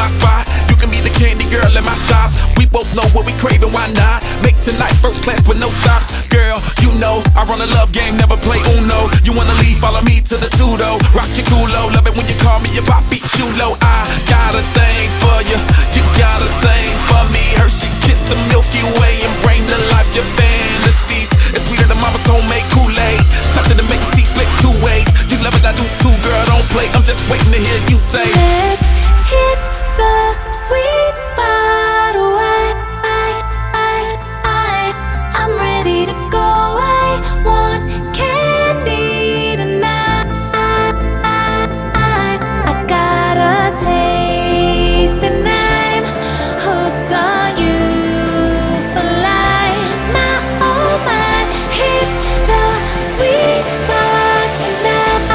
my spot. You can be the candy girl in my shop. We both know what we craving, why not? Make tonight first class with no stops. Girl, you know I run a love game, never play Uno. You wanna leave, follow me to the Tudo. Rock your culo, love it when you call me if I beat you low. I got a thing for you, you got a thing for me. Hershey kiss the Milky Way and bring to life your fantasies. It's sweeter than mama's homemade Kool-Aid. Touch it and make it see split two ways. You love it, I do too, girl, don't play. I'm just waiting to hear you say, let's hit the sweet spot. I'm ready to go. I want candy tonight. I got a taste and I'm hooked on you for life. My oh my, hit the sweet spot tonight.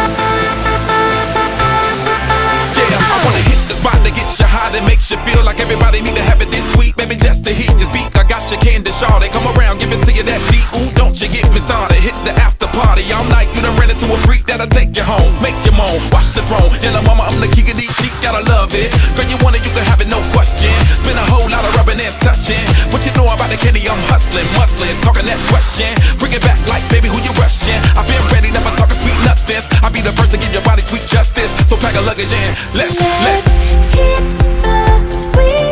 yeah, I wanna hit the spot that gets you hot and makes you feel like everybody need to have it this sweet. Baby, just to hear you speak, I got your candy shawty. Come around, give it to you that deep. Ooh, don't you get me started. Hit the after party all night. You done ran into a freak that'll take you home, make you moan, watch the throne. Yellow mama, I'm the king of these sheets, gotta love it. Girl, you want it, you can have it, no question. Been a whole lot of rubbing and touching. What you know about the candy? I'm hustling, muscling, talking that question. Bring it back like, baby, who you rushing? I've been ready, never talking sweet nothings. I'll be the first to give your body sweet justice. So pack a luggage in, let's hit the sweet